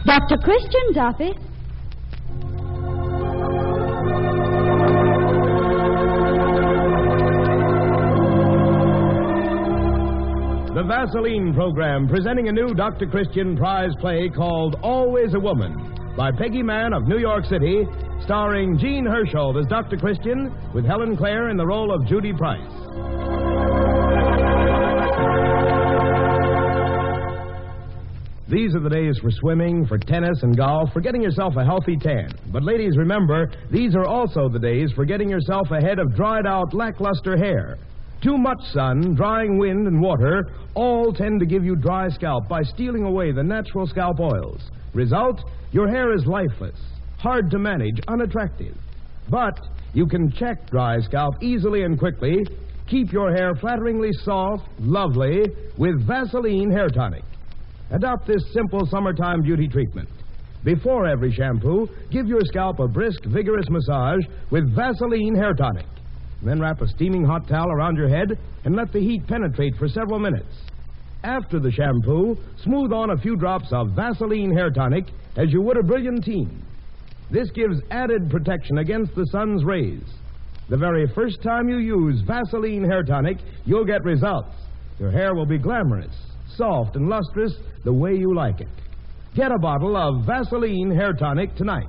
Dr. Christian's office. The Vaseline program presenting a new Dr. Christian prize play called Always a Woman by Peggy Mann of New York City, starring Jean Hersholt as Dr. Christian with Helen Clare in the role of Judy Price. These are the days for swimming, for tennis and golf, for getting yourself a healthy tan. But ladies, remember, these are also the days for getting yourself a head of dried-out, lackluster hair. Too much sun, drying wind, and water all tend to give you dry scalp by stealing away the natural scalp oils. Result, your hair is lifeless, hard to manage, unattractive. But you can check dry scalp easily and quickly. Keep your hair flatteringly soft, lovely, with Vaseline Hair Tonic. Adopt this simple summertime beauty treatment. Before every shampoo, give your scalp a brisk, vigorous massage with Vaseline Hair Tonic. Then wrap a steaming hot towel around your head and let the heat penetrate for several minutes. After the shampoo, smooth on a few drops of Vaseline Hair Tonic as you would a Brilliantine. This gives added protection against the sun's rays. The very first time you use Vaseline Hair Tonic, you'll get results. Your hair will be glamorous, soft, and lustrous the way you like it. Get a bottle of Vaseline Hair Tonic tonight.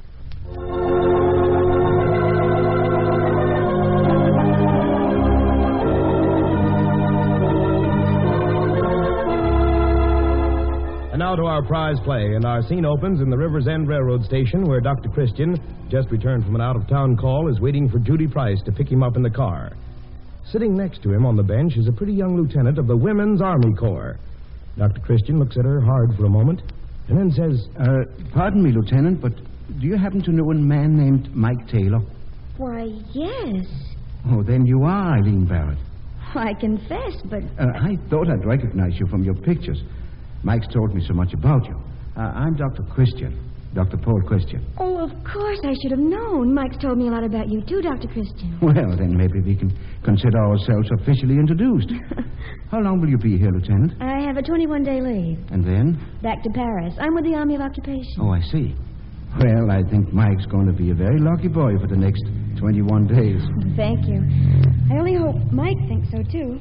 And now to our prize play, and our scene opens in the River's End Railroad Station, where Dr. Christian, just returned from an out-of-town call, is waiting for Judy Price to pick him up in the car. Sitting next to him on the bench is a pretty young lieutenant of the Women's Army Corps. Dr. Christian looks at her hard for a moment, and then says, Pardon me, Lieutenant, but do you happen to know a man named Mike Taylor? Why, yes. Oh, then you are Eileen Barrett. I confess, but... I thought I'd recognize you from your pictures. Mike's told me so much about you. I'm Dr. Christian, Dr. Paul Christian. Oh, of course I should have known. Mike's told me a lot about you, too, Dr. Christian. Well, then maybe we can consider ourselves officially introduced. How long will you be here, Lieutenant? I have a 21-day leave. And then? Back to Paris. I'm with the Army of Occupation. Oh, I see. Well, I think Mike's going to be a very lucky boy for the next 21 days. Thank you. I only hope Mike thinks so, too.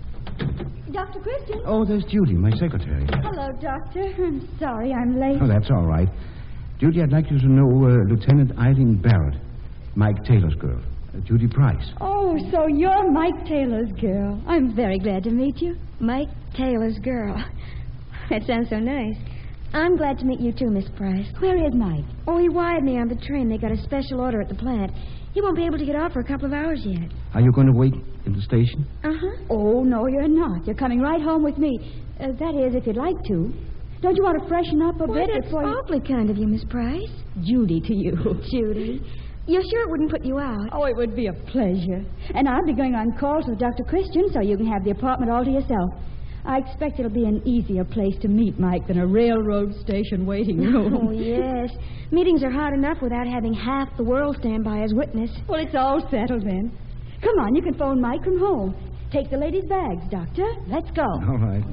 Dr. Christian? Oh, there's Judy, my secretary. Hello, Doctor. I'm sorry I'm late. Oh, that's all right. Judy, I'd like you to know Lieutenant Eileen Barrett, Mike Taylor's girl, Judy Price. Oh, so you're Mike Taylor's girl. I'm very glad to meet you. Mike Taylor's girl. That sounds so nice. I'm glad to meet you, too, Miss Price. Where is Mike? Oh, he wired me on the train. They got a special order at the plant. He won't be able to get off for a couple of hours yet. Are you going to wait in the station? Uh-huh. Oh, no, you're not. You're coming right home with me. That is, if you'd like to. Don't you want to freshen up a bit That's before you... awfully kind of you, Miss Price. Judy to you. Judy. You're sure it wouldn't put you out? Oh, it would be a pleasure. And I'll be going on calls with Dr. Christian, so you can have the apartment all to yourself. I expect it'll be an easier place to meet Mike than a railroad station waiting room. Oh, yes. Meetings are hard enough without having half the world stand by as witness. Well, it's all settled then. Come on, you can phone Mike from home. Take the ladies' bags, Doctor. Let's go. All right.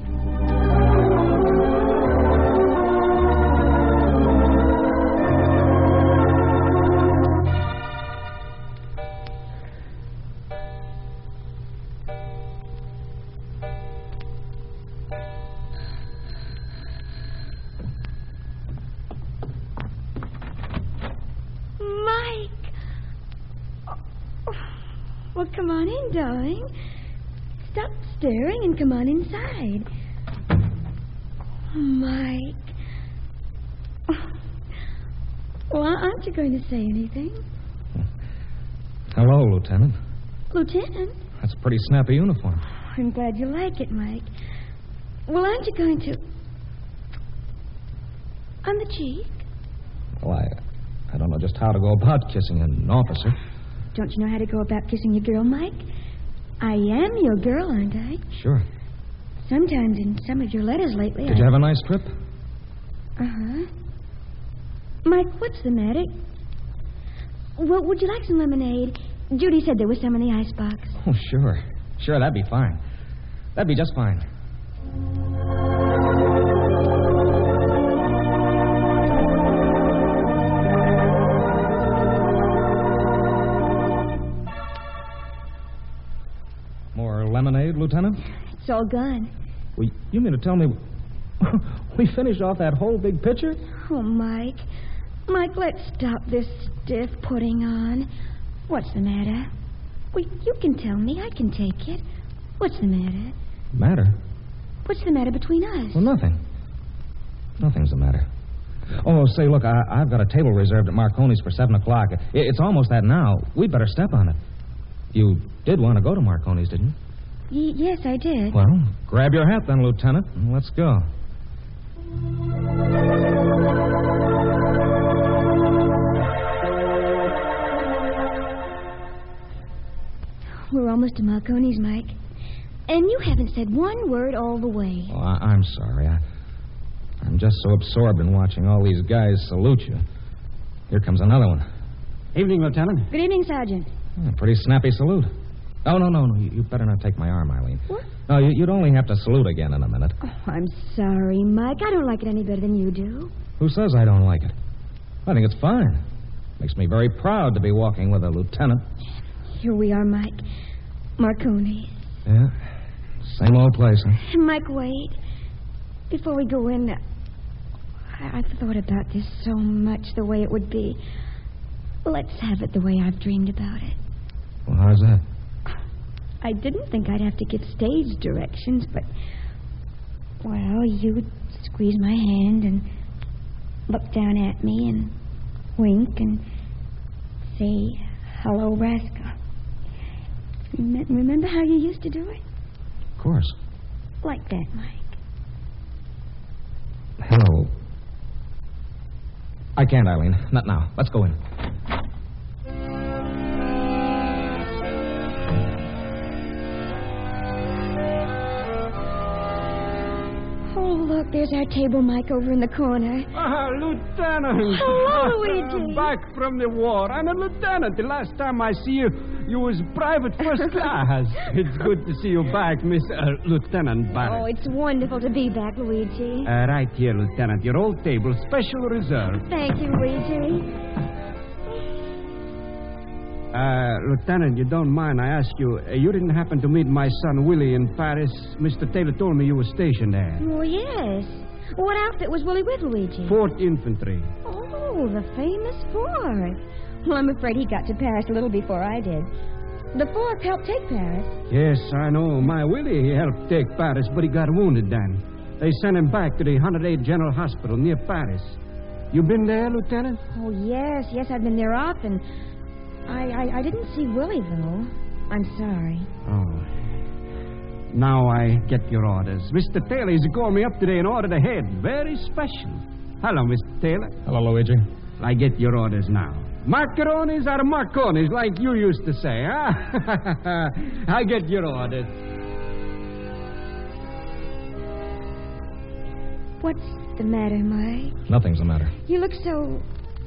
Well, come on in, darling. Stop staring and come on inside. Mike. Well, aren't you going to say anything? Hello, Lieutenant. Lieutenant? That's a pretty snappy uniform. I'm glad you like it, Mike. Well, aren't you going to... on the cheek? Well, I don't know just how to go about kissing an officer. Don't you know how to go about kissing your girl, Mike? I am your girl, aren't I? Sure. Sometimes in some of your letters lately, Did you have a nice trip? Uh-huh. Mike, what's the matter? Well, would you like some lemonade? Judy said there was some in the icebox. Oh, sure. Sure, that'd be fine. That'd be just fine. all gone. Well, you mean to tell me we finished off that whole big picture? Oh, Mike. Mike, let's stop this stiff putting on. What's the matter? Well, you can tell me. I can take it. What's the matter? Matter? What's the matter between us? Well, nothing. Nothing's the matter. Oh, say, look, I've got a table reserved at Marconi's for 7 o'clock. It's almost that now. We'd better step on it. You did want to go to Marconi's, didn't you? Yes, I did. Well, grab your hat then, Lieutenant, and let's go. We're almost to Marconi's, Mike. And you haven't said one word all the way. Oh, I'm sorry. I'm just so absorbed in watching all these guys salute you. Here comes another one. Evening, Lieutenant. Good evening, Sergeant. A pretty snappy salute. Oh, no. You better not take my arm, Eileen. What? No, you'd only have to salute again in a minute. Oh, I'm sorry, Mike. I don't like it any better than you do. Who says I don't like it? I think it's fine. Makes me very proud to be walking with a lieutenant. Here we are, Mike. Marconi's. Yeah. Same old place, huh? Mike, wait. Before we go in, I've thought about this so much, the way it would be. Let's have it the way I've dreamed about it. Well, how's that? I didn't think I'd have to give stage directions, but... Well, you'd squeeze my hand and look down at me and wink and say, "Hello, Rascal." Remember how you used to do it? Of course. Like that, Mike. Hello. I can't, Eileen. Not now. Let's go in. Look, there's our table, Mike, over in the corner. Lieutenant. Hello, Luigi. Back from the war. I'm a lieutenant. The last time I see you, you was private first class. It's good to see you back, Miss Lieutenant Barrett. Oh, it's wonderful to be back, Luigi. Right here, Lieutenant. Your old table, special reserve. Thank you, Luigi. Lieutenant, you don't mind I ask you, you didn't happen to meet my son Willie in Paris? Mr. Taylor told me you were stationed there. Oh, yes. What outfit was Willie with, Luigi? 4th Infantry. Oh, the famous 4th. Well, I'm afraid he got to Paris a little before I did. The 4th helped take Paris. Yes, I know. My Willie, he helped take Paris, but he got wounded then. They sent him back to the 108 General Hospital near Paris. You been there, Lieutenant? Oh, yes. Yes, I've been there often. I didn't see Willie, though. I'm sorry. Oh. Now I get your orders. Mr. Taylor is called me up today and ordered ahead. Very special. Hello, Mr. Taylor. Hello, Luigi. I get your orders now. Macaronis are Marconis, like you used to say, huh? I get your orders. What's the matter, Mike? Nothing's the matter. You look so...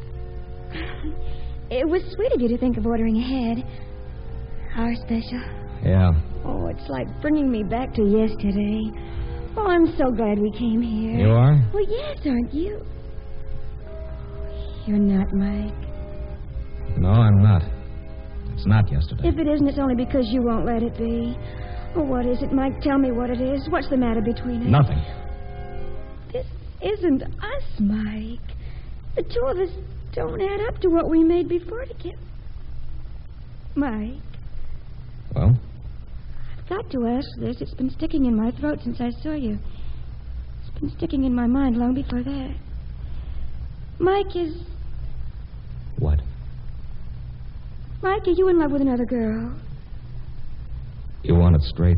It was sweet of you to think of ordering ahead. Our special. Yeah. Oh, it's like bringing me back to yesterday. Oh, I'm so glad we came here. You are? Well, yes, aren't you? You're not, Mike. No, I'm not. It's not yesterday. If it isn't, it's only because you won't let it be. Oh, what is it, Mike? Tell me what it is. What's the matter between us? Nothing. This isn't us, Mike. The two of us don't add up to what we made before together. Mike. Well? I've got to ask this. It's been sticking in my throat since I saw you. It's been sticking in my mind long before that. Mike is... What? Mike, are you in love with another girl? You want it straight?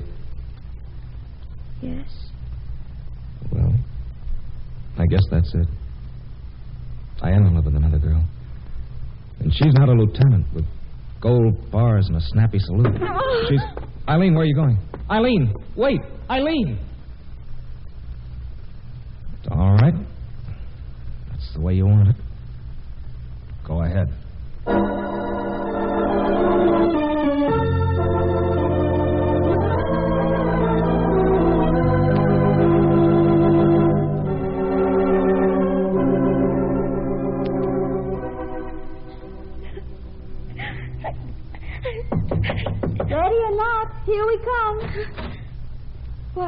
Yes. Well, I guess that's it. I am in love with another girl. And she's not a lieutenant with gold bars and a snappy salute. She's... Eileen, where are you going? Eileen, wait! Eileen! All right. That's the way you want it. Go ahead. Ready or not, here we come.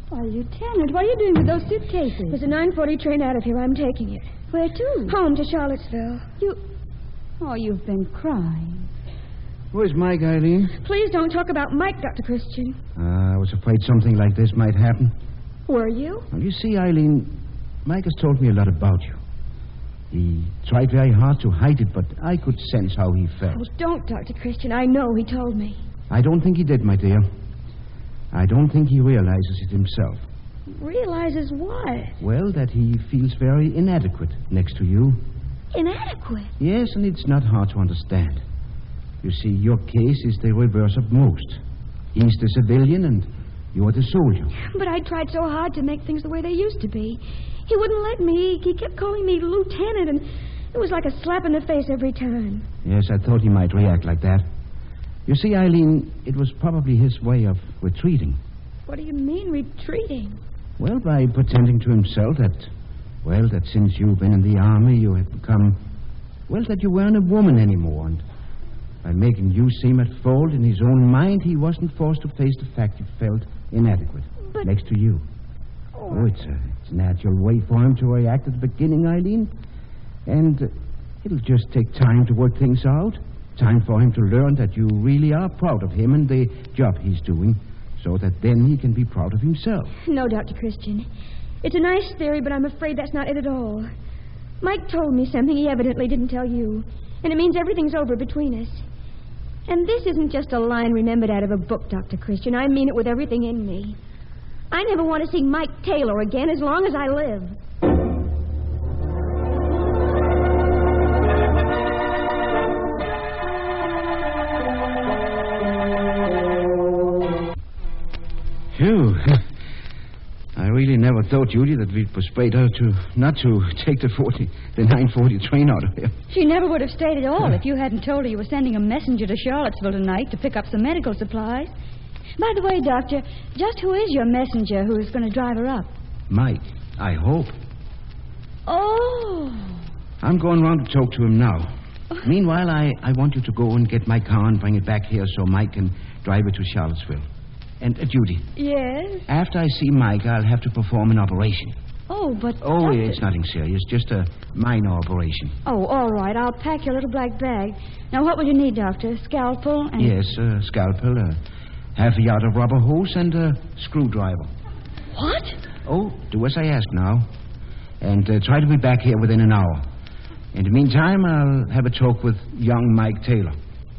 Why, Lieutenant, what are you doing with those suitcases? There's a 9:40 train out of here. I'm taking it. Where to? Home to Charlottesville. Oh, you've been crying. Where's Mike, Eileen? Please don't talk about Mike, Dr. Christian. I was afraid something like this might happen. Were you? Well, you see, Eileen, Mike has told me a lot about you. He tried very hard to hide it, but I could sense how he felt. Oh, don't, Dr. Christian. I know he told me. I don't think he did, my dear. I don't think he realizes it himself. Realizes what? Well, that he feels very inadequate next to you. Inadequate? Yes, and it's not hard to understand. You see, your case is the reverse of most. He's the civilian and you're the soldier. But I tried so hard to make things the way they used to be. He wouldn't let me. He kept calling me Lieutenant, and it was like a slap in the face every time. Yes, I thought he might react like that. You see, Eileen, it was probably his way of retreating. What do you mean, retreating? Well, by pretending to himself that since you've been in the army, you had become, that you weren't a woman anymore. And by making you seem at fault in his own mind, he wasn't forced to face the fact you felt inadequate next to you. Oh, it's a natural way for him to react at the beginning, Eileen. And it'll just take time to work things out. Time for him to learn that you really are proud of him and the job he's doing, so that then he can be proud of himself. No, Dr. Christian. It's a nice theory, but I'm afraid that's not it at all. Mike told me something he evidently didn't tell you, and it means everything's over between us. And this isn't just a line remembered out of a book, Dr. Christian. I mean it with everything in me. I never want to see Mike Taylor again as long as I live. Phew. I really never thought, Judy, that we'd persuade her not to take the 9:40 train out of here. She never would have stayed at all if you hadn't told her you were sending a messenger to Charlottesville tonight to pick up some medical supplies. By the way, Doctor, just who is your messenger who's going to drive her up? Mike, I hope. Oh. I'm going round to talk to him now. Meanwhile, I want you to go and get my car and bring it back here so Mike can drive it to Charlottesville. And, Judy. Yes? After I see Mike, I'll have to perform an operation. Oh, but... Oh, Doctor... it's nothing serious. Just a minor operation. Oh, all right. I'll pack your little black bag. Now, what will you need, Doctor? Scalpel and... Yes, a scalpel, half a yard of rubber hose, and a screwdriver. What? Oh, do as I ask now. And try to be back here within an hour. In the meantime, I'll have a talk with young Mike Taylor.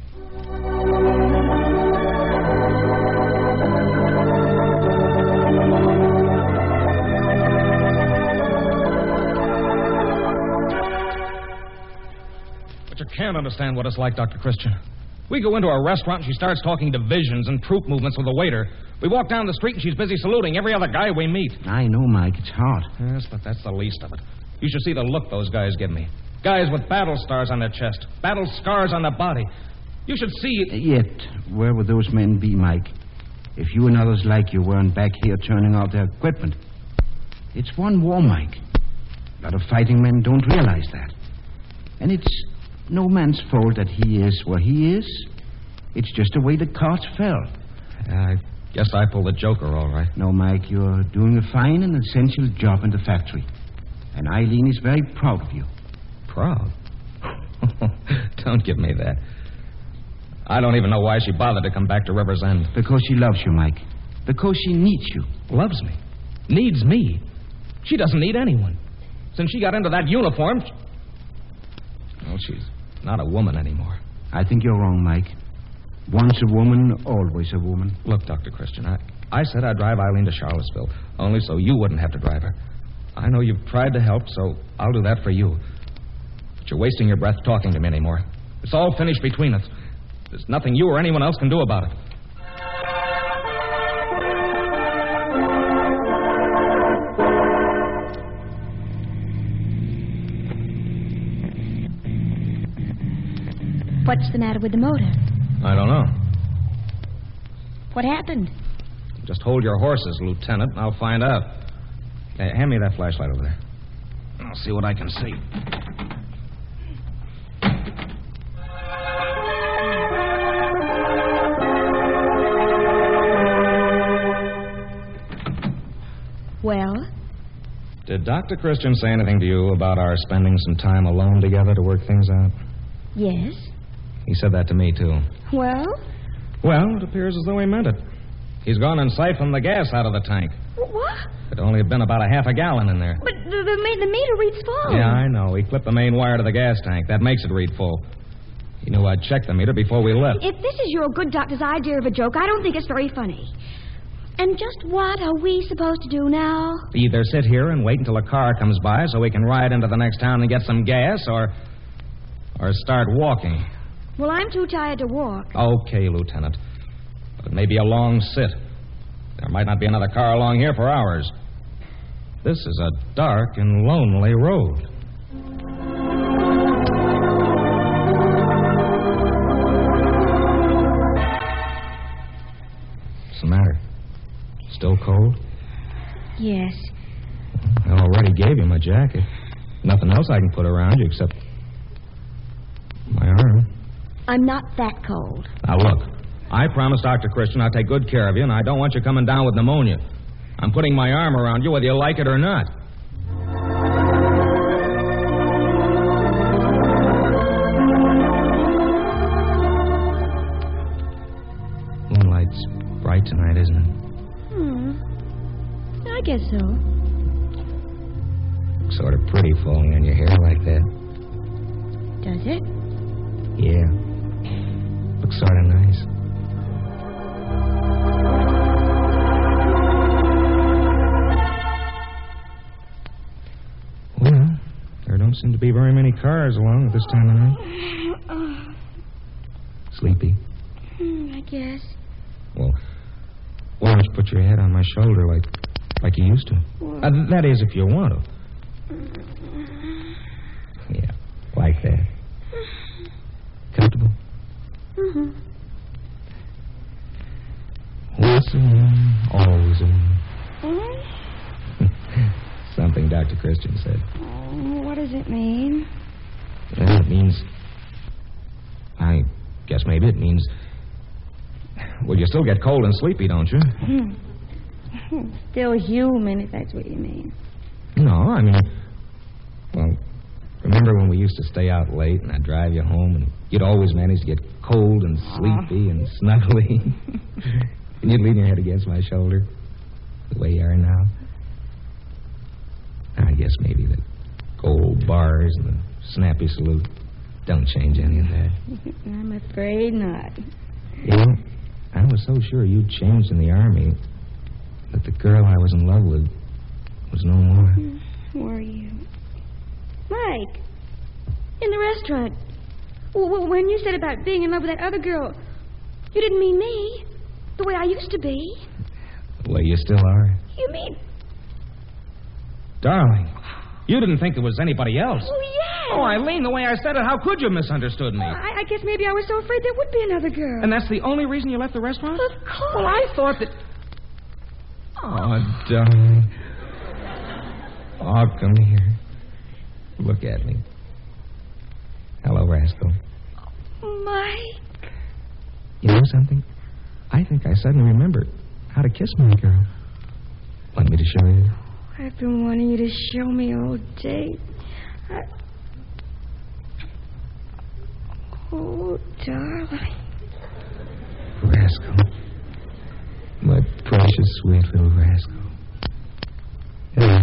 But you can't understand what it's like, Dr. Christian. We go into a restaurant and she starts talking divisions and troop movements with the waiter. We walk down the street and she's busy saluting every other guy we meet. I know, Mike. It's hard. Yes, but that's the least of it. You should see the look those guys give me. Guys with battle stars on their chest, battle scars on their body. You should see it. Yet, where would those men be, Mike, if you and others like you weren't back here turning out their equipment? It's one war, Mike. A lot of fighting men don't realize that. And it's no man's fault that he is where he is. It's just the way the cards fell. I guess I pulled the joker, all right. No, Mike, you're doing a fine and essential job in the factory. And Eileen is very proud of you. Proud? Don't give me that. I don't even know why she bothered to come back to River's End. Because she loves you, Mike. Because she needs you. Loves me? Needs me? She doesn't need anyone. Since she got into that uniform... Well, she's not a woman anymore. I think you're wrong, Mike. Once a woman, always a woman. Look, Dr. Christian, I said I'd drive Eileen to Charlottesville, only so you wouldn't have to drive her. I know you've tried to help, so I'll do that for you. But you're wasting your breath talking to me anymore. It's all finished between us. There's nothing you or anyone else can do about it. What's the matter with the motor? I don't know. What happened? Just hold your horses, Lieutenant, and I'll find out. Hey, hand me that flashlight over there. I'll see what I can see. Well? Did Dr. Christian say anything to you about our spending some time alone together to work things out? Yes. He said that to me, too. Well? Well, it appears as though he meant it. He's gone and siphoned the gas out of the tank. What? It only had been about a half a gallon in there. But the meter reads full. Yeah, I know. He clipped the main wire to the gas tank. That makes it read full. He knew I'd check the meter before we left. If this is your good doctor's idea of a joke, I don't think it's very funny. And just what are we supposed to do now? Either sit here and wait until a car comes by so we can ride into the next town and get some gas, or start walking. Well, I'm too tired to walk. Okay, Lieutenant. But it may be a long sit. There might not be another car along here for hours. This is a dark and lonely road. What's the matter? Still cold? Yes. I already gave you my jacket. Nothing else I can put around you except my arm. I'm not that cold. Now, look. I promised Dr. Christian I'd take good care of you, and I don't want you coming down with pneumonia. I'm putting my arm around you whether you like it or not. Moonlight's bright tonight, isn't it? I guess so. Looks sort of pretty falling on your hair like that. Does it? Yeah. Looks sort of nice. Well, there don't seem to be very many cars along at this time of night. Sleepy? I guess. Well, why don't you put your head on my shoulder like you used to? That is, if you want to. Yeah, like that. Comfortable? Mm-hmm. Once a woman, always a woman. Something Dr. Christian said. What does it mean? Well, it means... I guess maybe it means... Well, you still get cold and sleepy, don't you? Still human, if that's what you mean. No, I mean... Well, remember when we used to stay out late and I'd drive you home and you'd always manage to get cold and sleepy and snuggly? And you'd lean your head against my shoulder the way you are now? I guess maybe the gold bars and the snappy salute don't change any of that. I'm afraid not. You know, I was so sure you'd changed in the Army that the girl I was in love with was no more. Were you? Mike, in the restaurant. Well, when you said about being in love with that other girl, you didn't mean me, the way I used to be. The way you still are. You mean... Darling, you didn't think there was anybody else. Oh, yes. Oh, Eileen, the way I said it, how could you have misunderstood me? I guess maybe I was so afraid there would be another girl. And that's the only reason you left the restaurant? Of course. Well, I thought that... Oh, darling. Oh, come here. Look at me. Hello, Rascal. Mike. You know something? I think I suddenly remembered how to kiss my girl. Want me to show you? I've been wanting you to show me all day. Oh, darling. Rascal. My precious, sweet little rascal. Hello.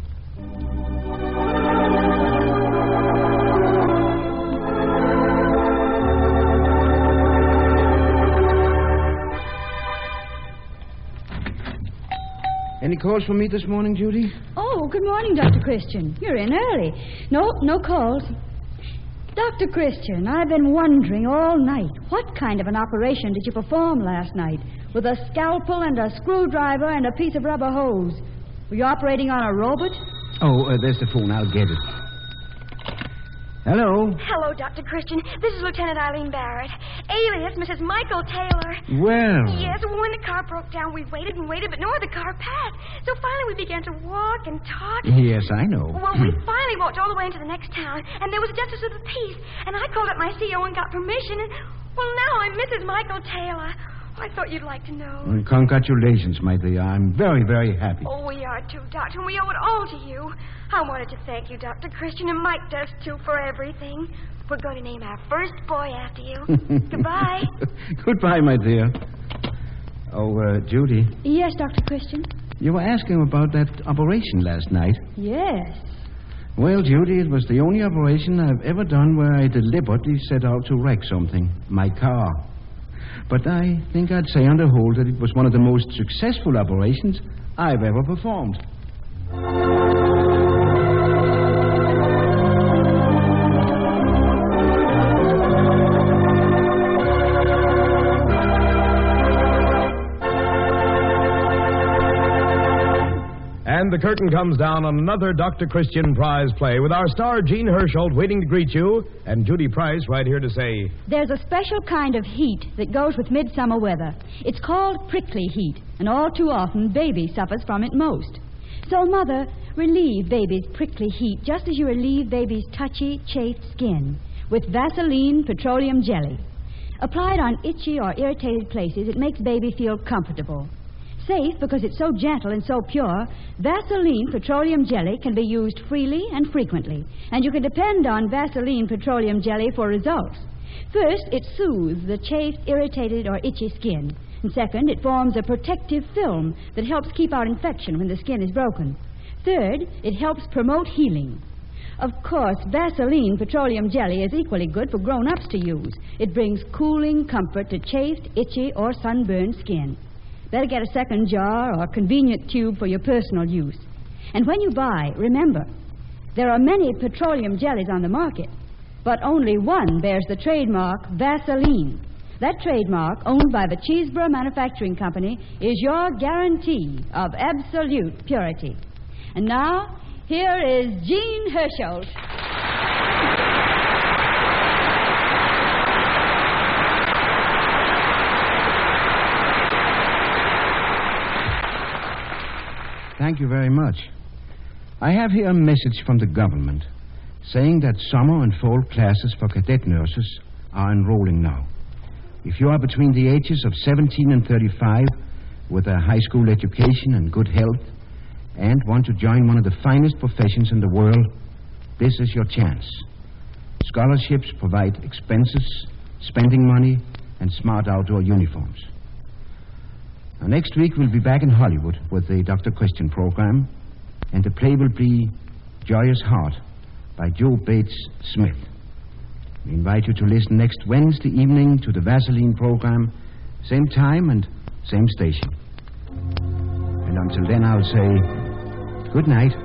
Any calls for me this morning, Judy? Oh, good morning, Dr. Christian. You're in early. No calls. Dr. Christian, I've been wondering all night, what kind of an operation did you perform last night? With a scalpel and a screwdriver and a piece of rubber hose. Were you operating on a robot? Oh, there's the phone. I'll get it. Hello? Hello, Dr. Christian. This is Lieutenant Eileen Barrett, alias Mrs. Michael Taylor. Well. Yes, when the car broke down, we waited and waited, but no other car passed. So finally we began to walk and talk. Yes, I know. Well, we finally walked all the way into the next town, and there was a justice of the peace. And I called up my CO and got permission, and, well, now I'm Mrs. Michael Taylor. I thought you'd like to know. Well, congratulations, my dear. I'm very, very happy. Oh, we are, want to, Doctor, and we owe it all to you. I wanted to thank you, Dr. Christian, and Mike does, too, for everything. We're going to name our first boy after you. Goodbye. Goodbye, my dear. Oh, Judy. Yes, Dr. Christian? You were asking about that operation last night. Yes. Well, Judy, it was the only operation I've ever done where I deliberately set out to wreck something. My car. But I think I'd say on the whole that it was one of the most successful operations I've ever performed. And the curtain comes down on another Dr. Christian Prize play with our star Jean Hersholt waiting to greet you and Judy Price right here to say... There's a special kind of heat that goes with midsummer weather. It's called prickly heat, and all too often baby suffers from it most. So, Mother, relieve baby's prickly heat just as you relieve baby's touchy, chafed skin with Vaseline Petroleum Jelly. Applied on itchy or irritated places, it makes baby feel comfortable. Safe because it's so gentle and so pure, Vaseline Petroleum Jelly can be used freely and frequently, and you can depend on Vaseline Petroleum Jelly for results. First, it soothes the chafed, irritated, or itchy skin. And second, it forms a protective film that helps keep out infection when the skin is broken. Third, it helps promote healing. Of course, Vaseline Petroleum Jelly is equally good for grown-ups to use. It brings cooling comfort to chafed, itchy, or sunburned skin. Better get a second jar or convenient tube for your personal use. And when you buy, remember, there are many petroleum jellies on the market, but only one bears the trademark Vaseline. That trademark, owned by the Cheeseborough Manufacturing Company, is your guarantee of absolute purity. And now, here is Jean Hersholt. Thank you very much. I have here a message from the government saying that summer and fall classes for cadet nurses are enrolling now. If you are between the ages of 17 and 35 with a high school education and good health and want to join one of the finest professions in the world, this is your chance. Scholarships provide expenses, spending money, and smart outdoor uniforms. Now, next week we'll be back in Hollywood with the Dr. Christian program, and the play will be Joyous Heart by Joe Bates Smith. We invite you to listen next Wednesday evening to the Vaseline program, same time and same station. And until then, I'll say good night.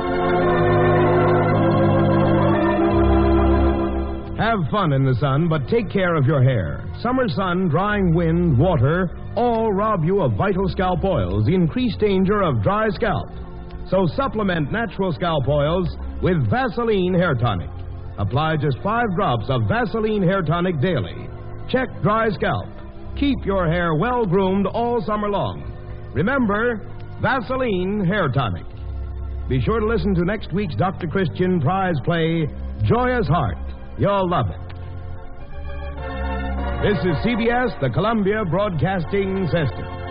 Have fun in the sun, but take care of your hair. Summer sun, drying wind, water, all rob you of vital scalp oils, the increased danger of dry scalp. So supplement natural scalp oils with Vaseline Hair Tonic. Apply just 5 drops of Vaseline Hair Tonic daily. Check dry scalp. Keep your hair well-groomed all summer long. Remember, Vaseline Hair Tonic. Be sure to listen to next week's Dr. Christian Prize play, Joyous Heart. You'll love it. This is CBS, the Columbia Broadcasting System.